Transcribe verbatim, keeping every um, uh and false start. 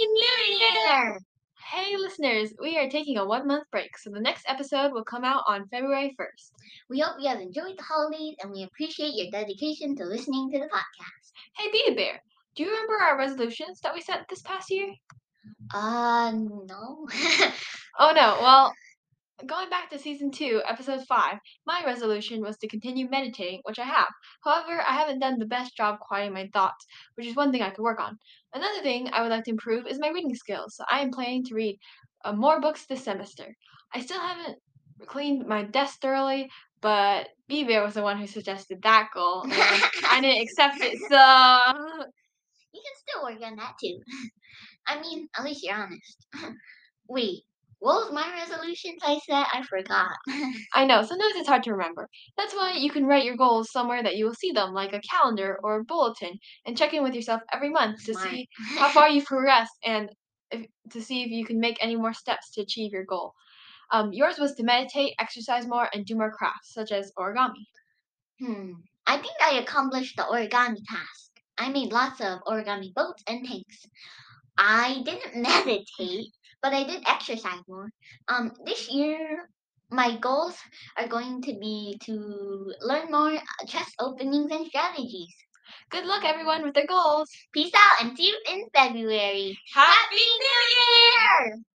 New Year! Hey listeners, we are taking a one month break, so the next episode will come out on February first. We hope you have enjoyed the holidays and we appreciate your dedication to listening to the podcast. Hey Beta Bear, do you remember our resolutions that we set this past year? Uh, no. Oh no, well, going back to season two, episode five, my resolution was to continue meditating, which I have. However, I haven't done the best job quieting my thoughts, which is one thing I could work on. Another thing I would like to improve is my reading skills, so I am planning to read uh, more books this semester. I still haven't cleaned my desk thoroughly, but B Bear was the one who suggested that goal, and I didn't accept it, so. You can still work on that too. I mean, at least you're honest. Wait, what was my resolutions I said? I forgot. I know, sometimes it's hard to remember. That's why you can write your goals somewhere that you will see them, like a calendar or a bulletin, and check in with yourself every month to Smart. see how far you've progressed and if, to see if you can make any more steps to achieve your goal. Um, yours was to meditate, exercise more, and do more crafts, such as origami. Hmm. I think I accomplished the origami task. I made lots of origami boats and tanks. I didn't meditate, but I did exercise more. Um, this year, my goals are going to be to learn more chest openings and strategies. Good luck, everyone, with their goals. Peace out and see you in February. Happy New Year!